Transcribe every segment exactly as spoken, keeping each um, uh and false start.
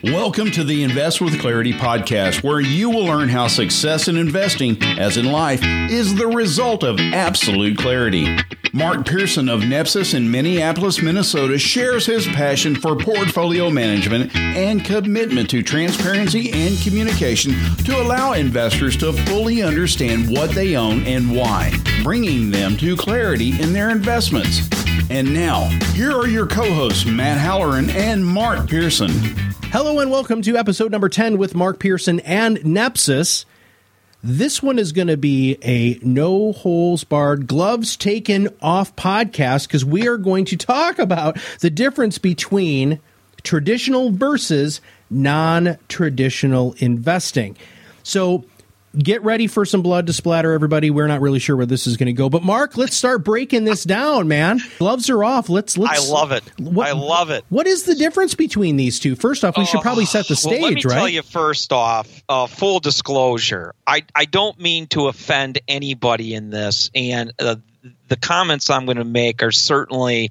Welcome to the Invest with Clarity podcast, where you will learn how success in investing, as in life, is the result of absolute clarity. Mark Pearson of Nepsis in Minneapolis, Minnesota, shares his passion for portfolio management and commitment to transparency and communication to allow investors to fully understand what they own and why, bringing them to clarity in their investments. And now, here are your co-hosts, Matt Halloran and Mark Pearson. Hello and welcome to episode number ten with Mark Pearson and Nepsis. This one is going to be a no holes barred, gloves taken off podcast because we are going to talk about the difference between traditional versus non-traditional investing. So get ready for some blood to splatter, everybody. We're not really sure where this is going to go. But Mark, let's start breaking this down, man. Gloves are off. Let's let's I love it. What, I love it. What is the difference between these two? First off, we should probably set the stage, well, let me right? tell you first off, uh, full disclosure. I, I don't mean to offend anybody in this, and uh, the comments I'm going to make are certainly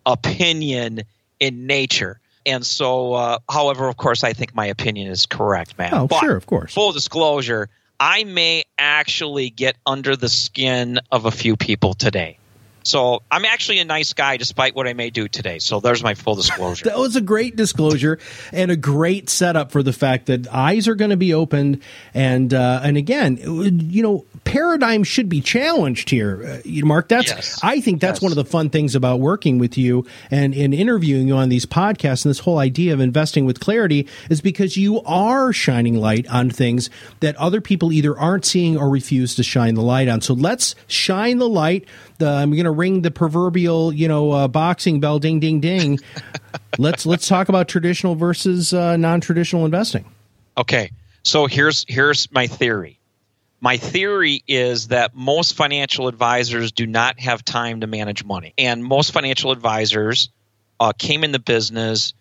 opinion in nature. And so, uh, however, of course, I think my opinion is correct, man. Oh, but sure, of course. Full disclosure, I may actually get under the skin of a few people today. So I'm actually a nice guy despite what I may do today. So there's my full disclosure. That was a great disclosure and a great setup for the fact that eyes are going to be opened. And uh, and again, you know, paradigm should be challenged here. Uh, Mark, that's Yes. I think that's Yes. one of the fun things about working with you and, and interviewing you on these podcasts. And this whole idea of investing with clarity is because you are shining light on things that other people either aren't seeing or refuse to shine the light on. So let's shine the light. The, I'm going to ring the proverbial, you know, uh, boxing bell, ding, ding, ding. let's let's talk about traditional versus uh, non-traditional investing. Okay, so here's here's my theory. My theory is that most financial advisors do not have time to manage money, and most financial advisors uh, came in the business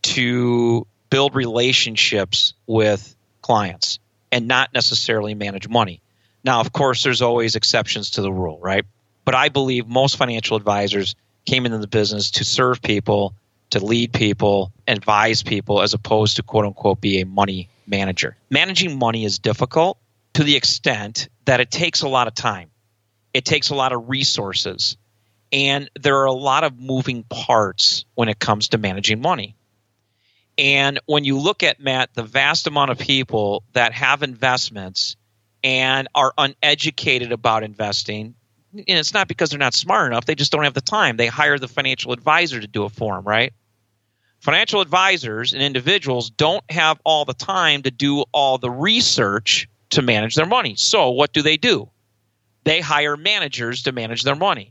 to build relationships with clients and not necessarily manage money. Now, of course, there's always exceptions to the rule, right? But I believe most financial advisors came into the business to serve people, to lead people, advise people, as opposed to, quote unquote, be a money manager. Managing money is difficult to the extent that it takes a lot of time. It takes a lot of resources. And there are a lot of moving parts when it comes to managing money. And when you look at, Matt, the vast amount of people that have investments and are uneducated about investing, and it's not because they're not smart enough. They just don't have the time. They hire the financial advisor to do it for them, right? Financial advisors and individuals don't have all the time to do all the research to manage their money. So what do they do? They hire managers to manage their money.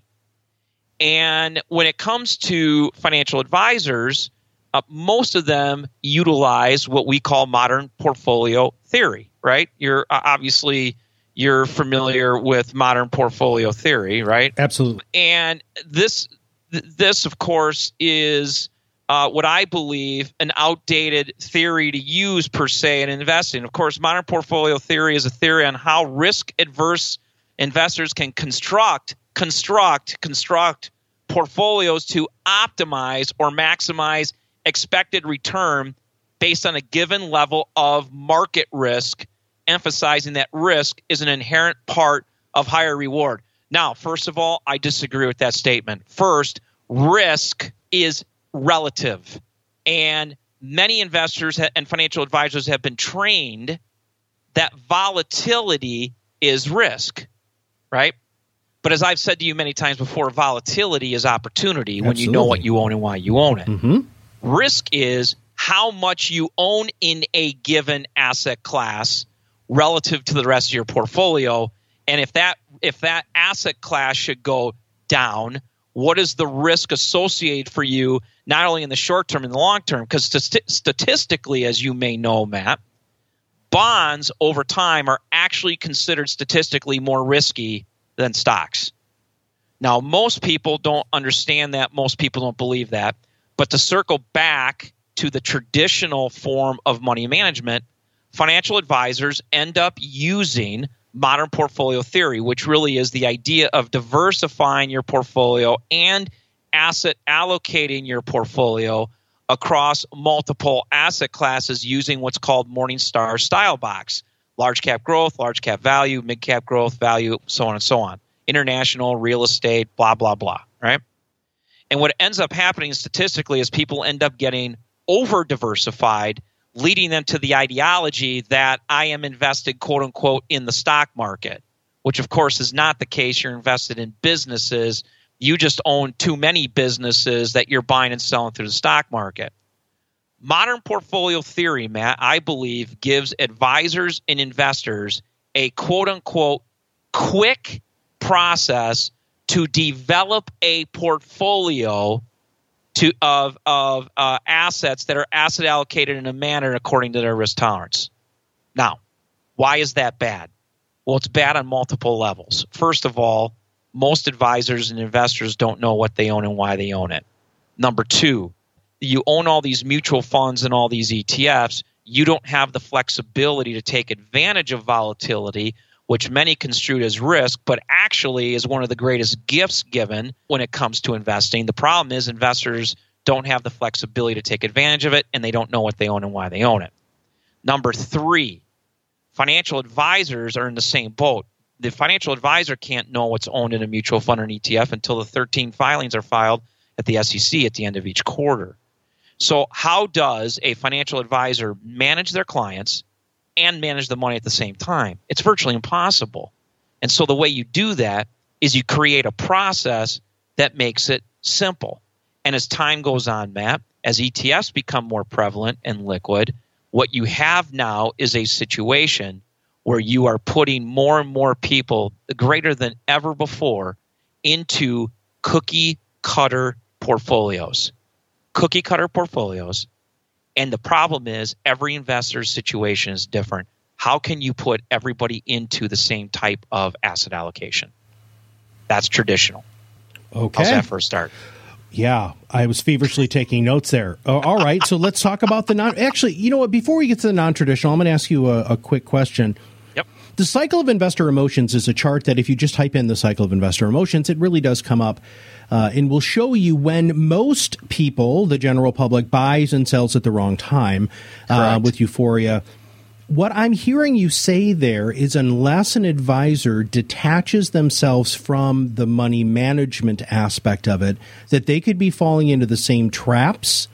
And when it comes to financial advisors, uh, most of them utilize what we call modern portfolio theory, right? You're uh, obviously... You're familiar with modern portfolio theory, right? Absolutely. And this, this of course, is uh, what I believe an outdated theory to use per se in investing. Of course, modern portfolio theory is a theory on how risk-adverse investors can construct, construct, construct portfolios to optimize or maximize expected return based on a given level of market risk, emphasizing that risk is an inherent part of higher reward. Now, first of all, I disagree with that statement. First, risk is relative. And many investors and financial advisors have been trained that volatility is risk, right? But as I've said to you many times before, volatility is opportunity. Absolutely. When you know what you own and why you own it. Mm-hmm. Risk is how much you own in a given asset class relative to the rest of your portfolio. And if that if that asset class should go down, what is the risk associated for you, not only in the short term and the long term? Because st- statistically, as you may know, Matt, bonds over time are actually considered statistically more risky than stocks. Now, most people don't understand that. Most people don't believe that. But to circle back to the traditional form of money management, financial advisors end up using modern portfolio theory, which really is the idea of diversifying your portfolio and asset allocating your portfolio across multiple asset classes using what's called Morningstar Style Box. Large cap growth, large cap value, mid cap growth, value, so on and so on. International, real estate, blah, blah, blah, right? And what ends up happening statistically is people end up getting over-diversified, leading them to the ideology that I am invested, quote unquote, in the stock market, which of course is not the case. You're invested in businesses. You just own too many businesses that you're buying and selling through the stock market. Modern portfolio theory, Matt, I believe, gives advisors and investors a quote unquote quick process to develop a portfolio to of of uh, assets that are asset allocated in a manner according to their risk tolerance. Now, why is that bad? Well, it's bad on multiple levels. First of all, most advisors and investors don't know what they own and why they own it. Number two, you own all these mutual funds and all these E T Fs. You don't have the flexibility to take advantage of volatility, which many construe as risk, but actually is one of the greatest gifts given when it comes to investing. The problem is investors don't have the flexibility to take advantage of it, and they don't know what they own and why they own it. Number three, financial advisors are in the same boat. The financial advisor can't know what's owned in a mutual fund or an E T F until the thirteen filings are filed at the S E C at the end of each quarter. So how does a financial advisor manage their clients and manage the money at the same time? It's virtually impossible. And so the way you do that is you create a process that makes it simple. And as time goes on, Matt, as E T Fs become more prevalent and liquid, what you have now is a situation where you are putting more and more people, greater than ever before, into cookie cutter portfolios. Cookie cutter portfolios. And the problem is every investor's situation is different. How can you put everybody into the same type of asset allocation? That's traditional. Okay. How's that for a start? Yeah, I was feverishly taking notes there. Uh, all right, so let's talk about the non. Actually, you know what? Before we get to the non-traditional, I'm going to ask you a, a quick question. Yep. The cycle of investor emotions is a chart that if you just type in the cycle of investor emotions, it really does come up. Uh, and will show you when most people, the general public, buys and sells at the wrong time uh, with euphoria. What I'm hearing you say there is unless an advisor detaches themselves from the money management aspect of it, that they could be falling into the same traps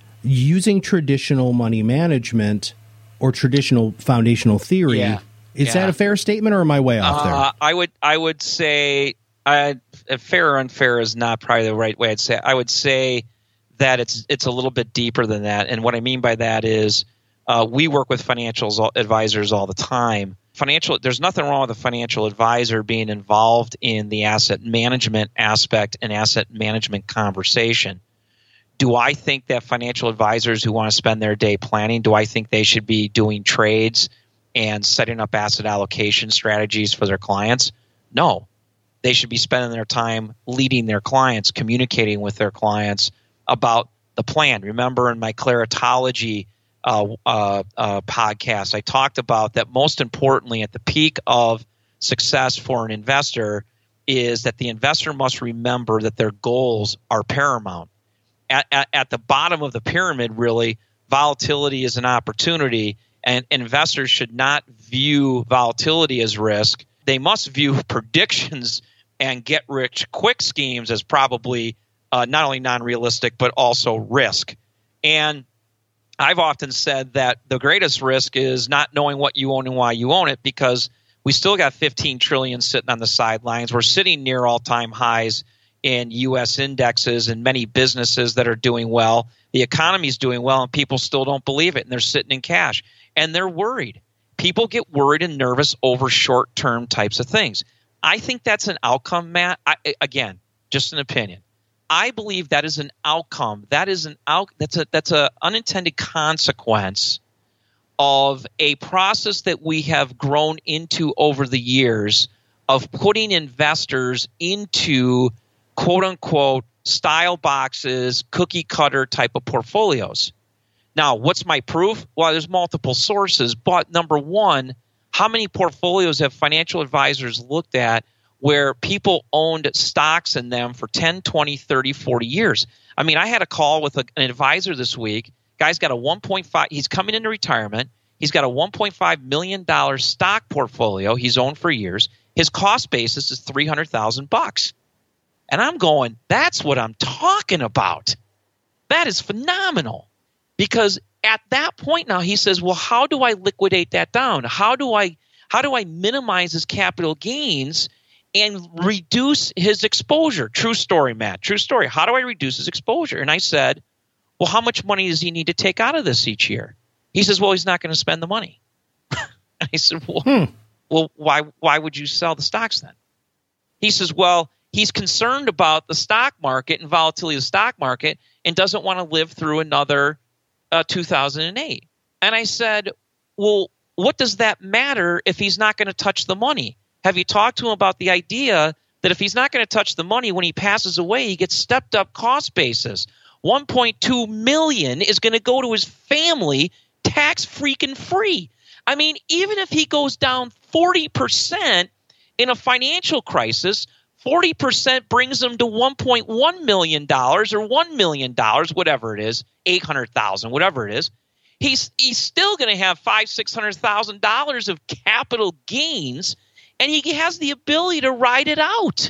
using traditional money management or traditional foundational theory. Yeah. Is yeah. that a fair statement, or am I way off there? Uh, I would I would say uh, fair or unfair is not probably the right way I'd say. I would say that it's it's a little bit deeper than that. And what I mean by that is uh, we work with financial advisors all the time. Financial, there's nothing wrong with a financial advisor being involved in the asset management aspect and asset management conversation. Do I think that financial advisors who want to spend their day planning, do I think they should be doing trades and setting up asset allocation strategies for their clients? No. They should be spending their time leading their clients, communicating with their clients about the plan. Remember in my Claritology uh, uh, uh, podcast, I talked about that most importantly at the peak of success for an investor is that the investor must remember that their goals are paramount. At, at, at the bottom of the pyramid, really, volatility is an opportunity. And investors should not view volatility as risk. They must view predictions and get-rich-quick schemes as probably uh, not only non-realistic but also risk. And I've often said that the greatest risk is not knowing what you own and why you own it, because we still got fifteen trillion dollars sitting on the sidelines. We're sitting near all-time highs in U S indexes and many businesses that are doing well. The economy is doing well, and people still don't believe it, and they're sitting in cash. And they're worried. People get worried and nervous over short-term types of things. I think that's an outcome, Matt. I, again, just an opinion. I believe that is an outcome. That is an out. That's a that's a unintended consequence of a process that we have grown into over the years of putting investors into quote-unquote style boxes, cookie-cutter type of portfolios. Now, what's my proof? Well, there's multiple sources. But number one, how many portfolios have financial advisors looked at where people owned stocks in them for ten, twenty, thirty, forty years? I mean, I had a call with a, an advisor this week. Guy's got a one point five. He's coming into retirement. He's got a one point five million dollars stock portfolio he's owned for years. His cost basis is three hundred thousand bucks. And I'm going, that's what I'm talking about. That is phenomenal. Because at that point now, he says, well, how do I liquidate that down? How do I how do I minimize his capital gains and reduce his exposure? True story, Matt. True story. How do I reduce his exposure? And I said, well, how much money does he need to take out of this each year? He says, well, he's not going to spend the money. And I said, well, hmm. well, why why would you sell the stocks then? He says, well, he's concerned about the stock market and volatility of the stock market and doesn't want to live through another uh, two thousand eight. And I said, well, what does that matter if he's not going to touch the money? Have you talked to him about the idea that if he's not going to touch the money, when he passes away, he gets stepped up cost basis? one point two million dollars is going to go to his family tax freaking free. I mean, even if he goes down forty percent in a financial crisis, forty percent brings him to one point one million dollars or one million dollars, whatever it is, eight hundred thousand dollars, whatever it is. He's he's still going to have five hundred thousand dollars, six hundred thousand dollars of capital gains, and he has the ability to ride it out.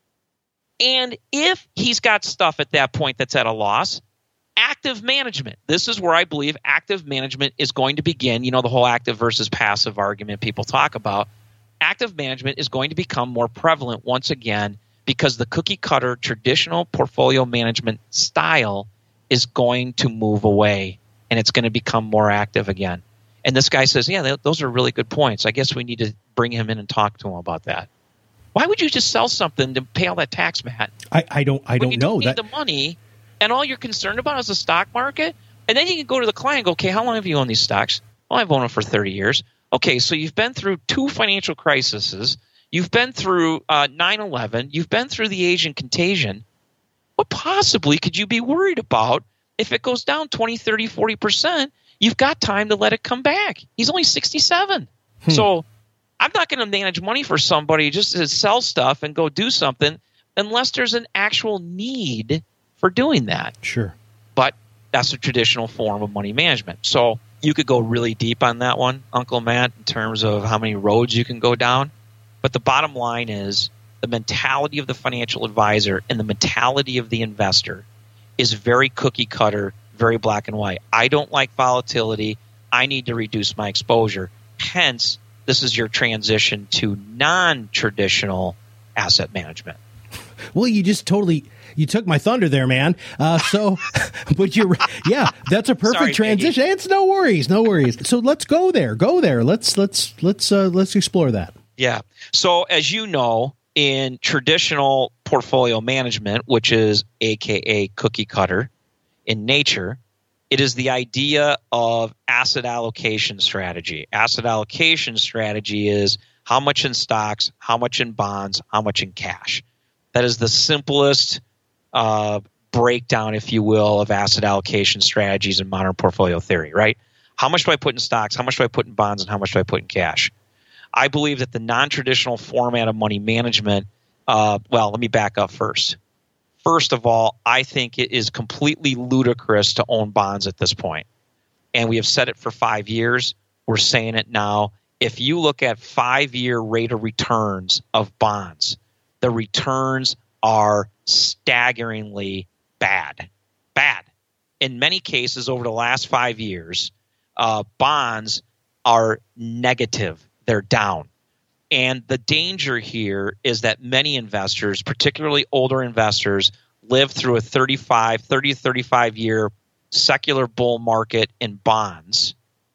And if he's got stuff at that point that's at a loss, active management. This is where I believe active management is going to begin. You know, the whole active versus passive argument people talk about. Active management is going to become more prevalent once again because the cookie cutter traditional portfolio management style is going to move away and it's going to become more active again. And this guy says, yeah, those are really good points. I guess we need to bring him in and talk to him about that. Why would you just sell something to pay all that tax, Matt? I, I don't I when don't you know don't need that the money and all you're concerned about is the stock market. And then you can go to the client and go, okay, how long have you owned these stocks? Well, I've owned them for thirty years. Okay, so you've been through two financial crises. You've been through uh, nine eleven. You've been through the Asian contagion. What possibly could you be worried about if it goes down twenty, thirty, forty percent? You've got time to let it come back. He's only sixty-seven. Hmm. So I'm not going to manage money for somebody just to sell stuff and go do something unless there's an actual need for doing that. Sure. But that's a traditional form of money management. So you could go really deep on that one, Uncle Matt, in terms of how many roads you can go down. But the bottom line is the mentality of the financial advisor and the mentality of the investor is very cookie cutter, very black and white. I don't like volatility. I need to reduce my exposure. Hence, this is your transition to non-traditional asset management. Well, you just totally you took my thunder there, man. Uh, so, but you're yeah, that's a perfect Sorry, transition. Peggy. It's no worries, no worries. So let's go there, go there. Let's let's let's uh, let's explore that. Yeah. So as you know, in traditional portfolio management, which is A K A cookie cutter in nature, it is the idea of asset allocation strategy. Asset allocation strategy is how much in stocks, how much in bonds, how much in cash. That is the simplest uh, breakdown, if you will, of asset allocation strategies in modern portfolio theory, right? How much do I put in stocks? How much do I put in bonds? And how much do I put in cash? I believe that the non-traditional format of money management, uh, well, let me back up first. First of all, I think it is completely ludicrous to own bonds at this point. And we have said it for five years. We're saying it now. If you look at five-year rate of returns of bonds, the returns are staggeringly bad. Bad. In many cases over the last five years, uh, bonds are negative. They're down. And the danger here is that many investors, particularly older investors, lived through a thirty-five, thirty to thirty-five year secular bull market in bonds,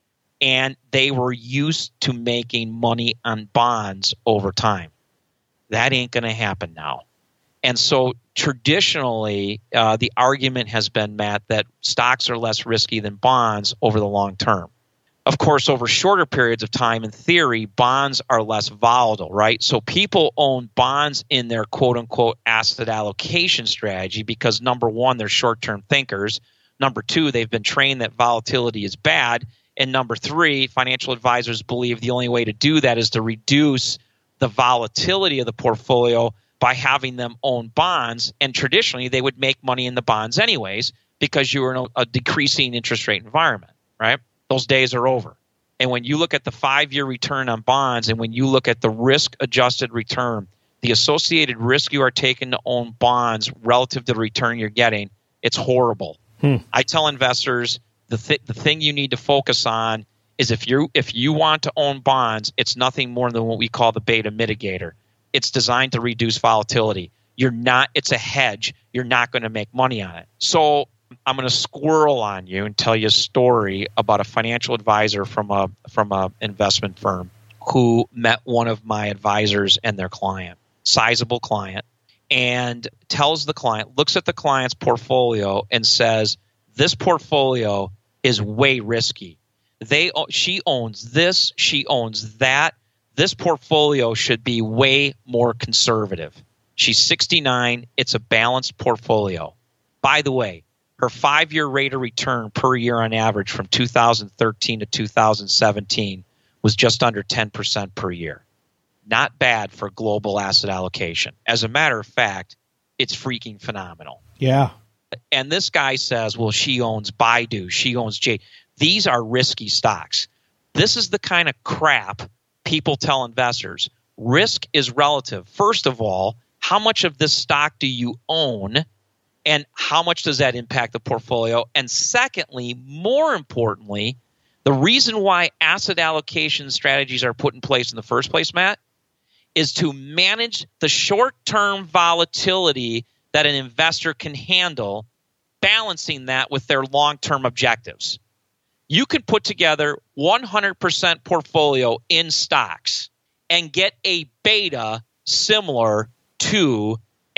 and they were used to making money on bonds over time. That ain't going to happen now. And so traditionally, uh, the argument has been, Matt, that stocks are less risky than bonds over the long term. Of course, over shorter periods of time, in theory, bonds are less volatile, right? So people own bonds in their quote-unquote asset allocation strategy because, number one, they're short-term thinkers. Number two, they've been trained that volatility is bad. And number three, financial advisors believe the only way to do that is to reduce the volatility of the portfolio by having them own bonds. And traditionally, they would make money in the bonds anyways because you were in a, a decreasing interest rate environment, right? Those days are over. And when you look at the five-year return on bonds and when you look at the risk-adjusted return, the associated risk you are taking to own bonds relative to the return you're getting, it's horrible. Hmm. I tell investors the th- the thing you need to focus on is if you if you want to own bonds, it's nothing more than what we call the beta mitigator. It's designed to reduce volatility. You're not. It's a hedge. You're not going to make money on it. So I'm going to squirrel on you and tell you a story about a financial advisor from a from a investment firm who met one of my advisors and their client, sizable client, and tells the client, looks at the client's portfolio and says, "This portfolio is way risky. They she owns this, she owns that. This portfolio should be way more conservative." She's sixty-nine. It's a balanced portfolio. By the way, her five-year rate of return per year on average from two thousand thirteen to two thousand seventeen was just under ten percent per year. Not bad for global asset allocation. As a matter of fact, it's freaking phenomenal. Yeah. And this guy says, well, she owns Baidu, she owns J. These are risky stocks. This is the kind of crap people tell investors. Risk is relative. First of all, how much of this stock do you own? And how much does that impact the portfolio? And secondly, more importantly, the reason why asset allocation strategies are put in place in the first place, Matt, is to manage the short-term volatility that an investor can handle, balancing that with their long-term objectives. You can put together one hundred percent portfolio in stocks and get a beta similar to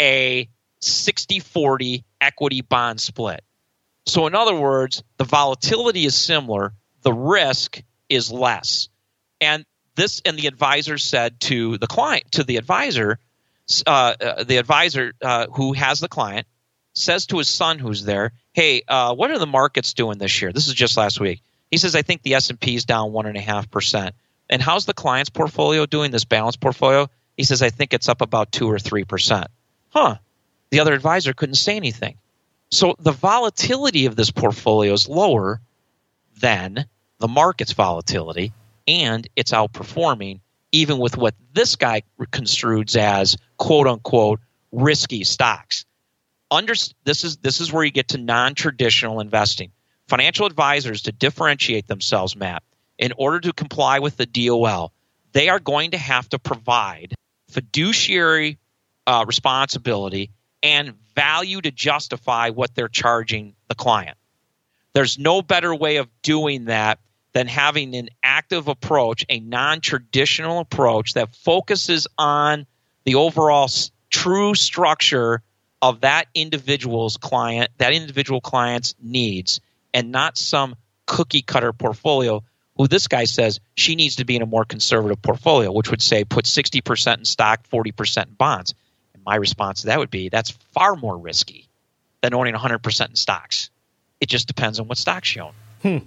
a sixty forty equity bond split. So in other words, the volatility is similar, the risk is less. And this, and the advisor said to the client, to the advisor, uh, uh, the advisor uh, who has the client says to his son who's there, hey, uh, what are the markets doing this year? This is just last week. He says, I think the S and P is down one and a half percent. And how's the client's portfolio doing, this balanced portfolio? He says, I think it's up about two or three percent. Huh. The other advisor couldn't say anything. So the volatility of this portfolio is lower than the market's volatility, and it's outperforming even with what this guy construes as quote-unquote risky stocks. Under, this is this is where you get to non-traditional investing. Financial advisors, to differentiate themselves, Matt, in order to comply with the D O L, they are going to have to provide fiduciary uh, responsibility and value to justify what they're charging the client. There's no better way of doing that than having an active approach, a non-traditional approach that focuses on the overall s- true structure of that individual's client, that individual client's needs, and not some cookie-cutter portfolio who this guy says she needs to be in a more conservative portfolio, which would say put sixty percent in stock, forty percent in bonds. And my response to that would be that's far more risky than owning one hundred percent in stocks. It just depends on what stocks you own. Hmm.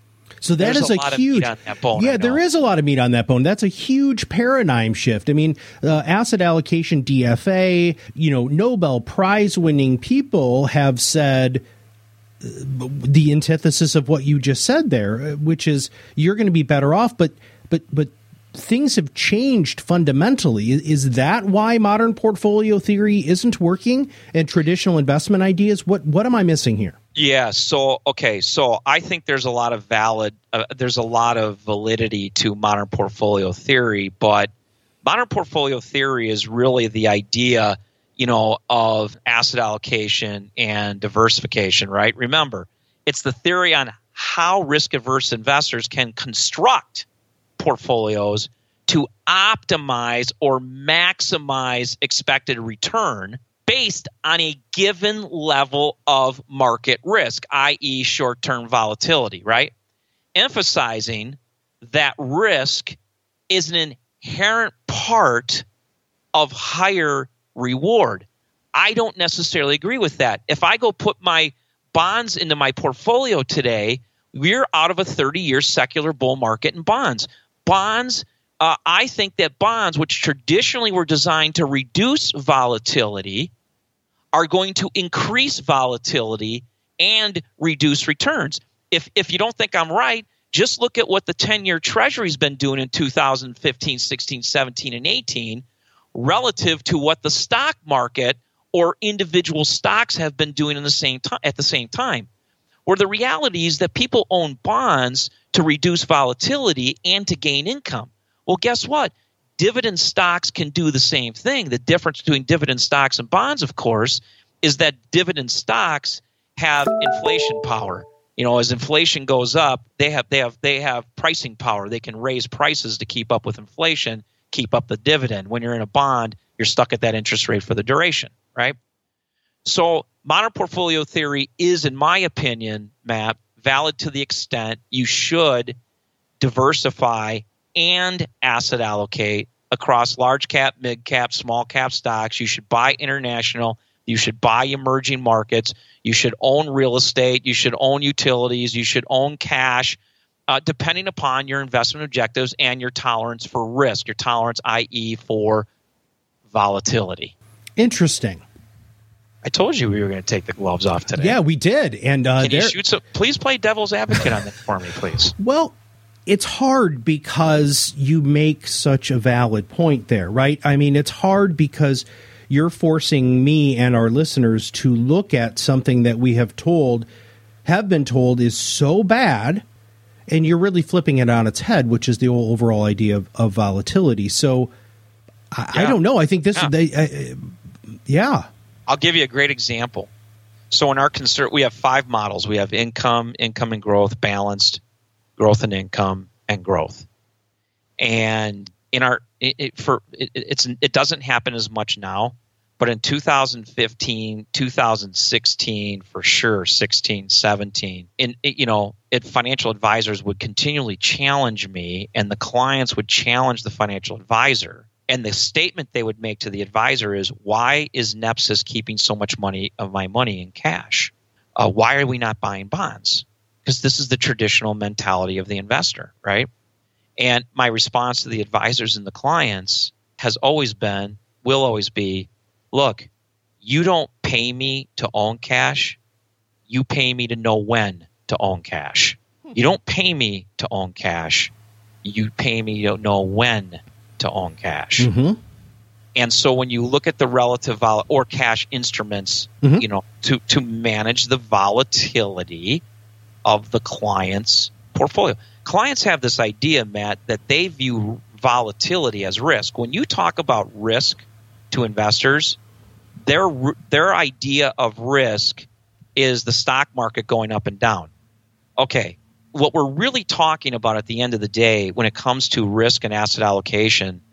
So that There's is a, a huge, bone, yeah, there is a lot of meat on that bone. That's a huge paradigm shift. I mean, uh, asset allocation, D F A, you know, Nobel Prize winning people have said uh, the antithesis of what you just said there, which is you're going to be better off. But, but, but things have changed fundamentally. Is that why modern portfolio theory isn't working and traditional investment ideas? What, what am I missing here? Yeah. So, okay. So I think there's a lot of valid, uh, there's a lot of validity to modern portfolio theory, but modern portfolio theory is really the idea, you know, of asset allocation and diversification, right? Remember, it's the theory on how risk-averse investors can construct portfolios to optimize or maximize expected return based on a given level of market risk, that is short-term volatility, right? Emphasizing that risk is an inherent part of higher reward. I don't necessarily agree with that. If I go put my bonds into my portfolio today, we're out of a thirty-year secular bull market in bonds. Bonds uh, I think that bonds, which traditionally were designed to reduce volatility, are going to increase volatility and reduce returns. If if you don't think I'm right, just look at what the ten-year Treasury's been doing in two thousand fifteen, sixteen, seventeen, and eighteen relative to what the stock market or individual stocks have been doing in the same time at the same time. Where the reality is that people own bonds to reduce volatility and to gain income. Well, guess what? Dividend stocks can do the same thing. The difference between dividend stocks and bonds, of course, is that dividend stocks have inflation power. You know, as inflation goes up, they have they have they have pricing power. They can raise prices to keep up with inflation, keep up the dividend. When you're in a bond, you're stuck at that interest rate for the duration, right? So modern portfolio theory is, in my opinion, Matt, valid to the extent you should diversify and asset allocate across large cap, mid cap, small cap stocks. You should buy international. You should buy emerging markets. You should own real estate. You should own utilities. You should own cash, uh, depending upon your investment objectives and your tolerance for risk, your tolerance, that is for volatility. Interesting. I told you we were going to take the gloves off today. Yeah, we did. And uh, Can you shoot some? Please play devil's advocate on that for me, please. Well, it's hard because you make such a valid point there, right? I mean, it's hard because you're forcing me and our listeners to look at something that we have told, have been told is so bad, and you're really flipping it on its head, which is the whole overall idea of, of volatility. So I, yeah. I don't know. I think this yeah. is, they, uh, yeah. I'll give you a great example. So in our concert, we have five models. We have income, income and growth, balanced, growth and income, and growth. And in our it, it, for it, it's it doesn't happen as much now, but in two thousand fifteen, two thousand sixteen, for sure, sixteen, seventeen, in you know, it, financial advisors would continually challenge me, and the clients would challenge the financial advisor. And the statement they would make to the advisor is, why is Nepsis keeping so much money of my money in cash? Uh, why are we not buying bonds? Because this is the traditional mentality of the investor, right? And my response to the advisors and the clients has always been, will always be, look, you don't pay me to own cash. You pay me to know when to own cash. You don't pay me to own cash. You pay me to know when to own cash. Mm-hmm. And so when you look at the relative vol- or cash instruments, mm-hmm. you know, to, to manage the volatility of the client's portfolio. Clients have this idea, Matt, that they view volatility as risk. When you talk about risk to investors, their their idea of risk is the stock market going up and down. Okay, what we're really talking about at the end of the day when it comes to risk and asset allocation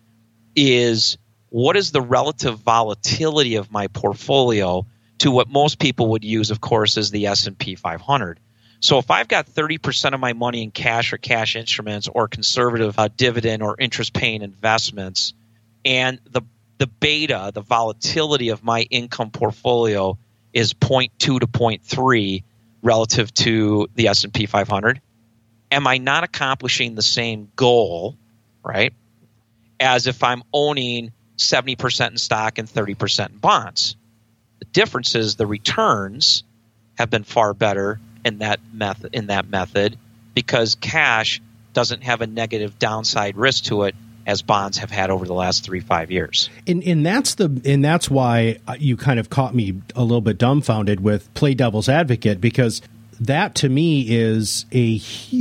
is, what is the relative volatility of my portfolio to what most people would use, of course, is the S and P five hundred. So if I've got thirty percent of my money in cash or cash instruments or conservative uh, dividend or interest-paying investments, and the the beta, the volatility of my income portfolio is zero point two to zero point three relative to the S and P five hundred, am I not accomplishing the same goal, right, as if I'm owning seventy percent in stock and thirty percent in bonds? The difference is the returns have been far better in that method in that method because cash doesn't have a negative downside risk to it as bonds have had over the last three, five years. And and that's the and that's why you kind of caught me a little bit dumbfounded with play devil's advocate, because that to me is a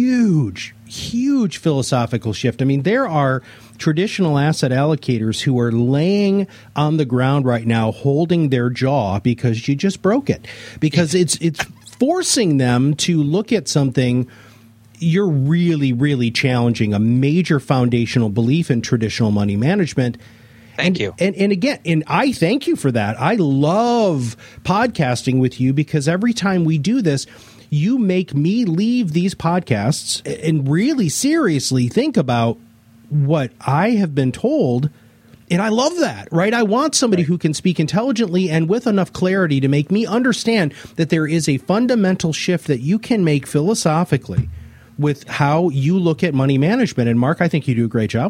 huge, huge philosophical shift. I mean, there are traditional asset allocators who are laying on the ground right now, holding their jaw because you just broke it, because it's it's forcing them to look at something. You're really, really challenging a major foundational belief in traditional money management. Thank and, you. And, and again, and I thank you for that. I love podcasting with you because every time we do this, you make me leave these podcasts and really seriously think about what I have been told. And I love that, right? I want somebody right. who can speak intelligently and with enough clarity to make me understand that there is a fundamental shift that you can make philosophically with how you look at money management. And Mark, I think you do a great job with that.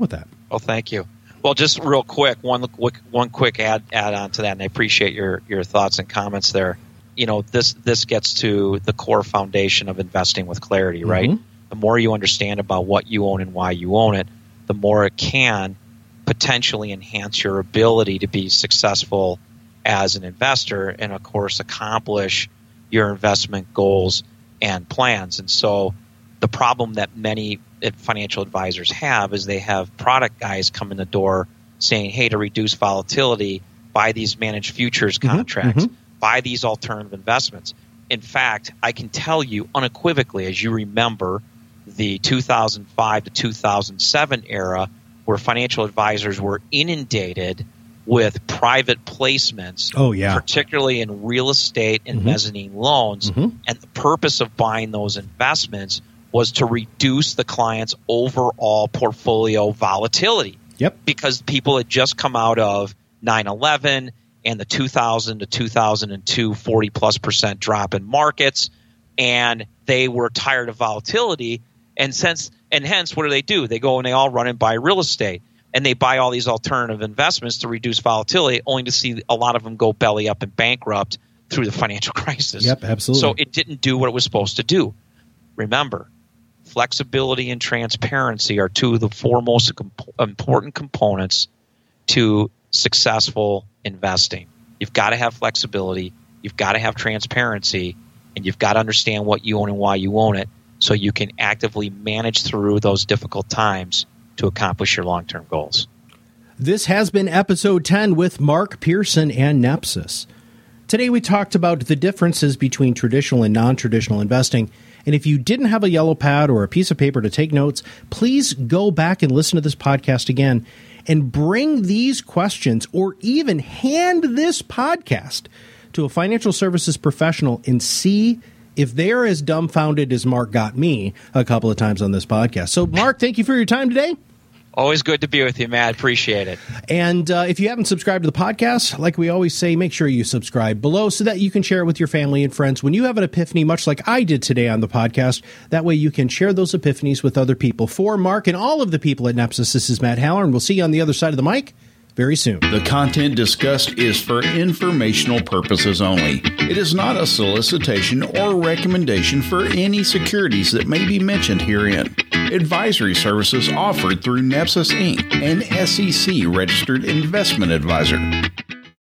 Well, thank you. Well, just real quick, one quick one quick add add on to that, and I appreciate your your thoughts and comments there. You know, this this gets to the core foundation of investing with clarity, right? Mm-hmm. The more you understand about what you own and why you own it, the more it can potentially enhance your ability to be successful as an investor and, of course, accomplish your investment goals and plans. And so the problem that many financial advisors have is they have product guys come in the door saying, hey, to reduce volatility, buy these managed futures contracts, mm-hmm, mm-hmm. buy these alternative investments. In fact, I can tell you unequivocally, as you remember, the two thousand five to two thousand seven era where financial advisors were inundated with private placements, oh, yeah. particularly in real estate and mm-hmm. mezzanine loans. Mm-hmm. And the purpose of buying those investments was to reduce the client's overall portfolio volatility. Yep. Because people had just come out of nine eleven and the two thousand to two thousand two forty plus percent drop in markets, and they were tired of volatility. And since and hence, what do they do? They go and they all run and buy real estate, and they buy all these alternative investments to reduce volatility, only to see a lot of them go belly up and bankrupt through the financial crisis. Yep, absolutely. So it didn't do what it was supposed to do. Remember, flexibility and transparency are two of the four most comp- important components to successful investing. You've got to have flexibility, you've got to have transparency, and you've got to understand what you own and why you own it, so you can actively manage through those difficult times to accomplish your long-term goals. This has been episode ten with Mark Pearson and Nepsis. Today we talked about the differences between traditional and non-traditional investing. And if you didn't have a yellow pad or a piece of paper to take notes, please go back and listen to this podcast again and bring these questions or even hand this podcast to a financial services professional and see if they're as dumbfounded as Mark got me a couple of times on this podcast. So, Mark, thank you for your time today. Always good to be with you, Matt. Appreciate it. And uh, if you haven't subscribed to the podcast, like we always say, make sure you subscribe below so that you can share it with your family and friends when you have an epiphany, much like I did today on the podcast. That way you can share those epiphanies with other people. For Mark and all of the people at Nepsis, this is Matt Haller, and we'll see you on the other side of the mic very soon. The content discussed is for informational purposes only. It is not a solicitation or recommendation for any securities that may be mentioned herein. Advisory services offered through Nepsis Incorporated, an S E C registered investment advisor.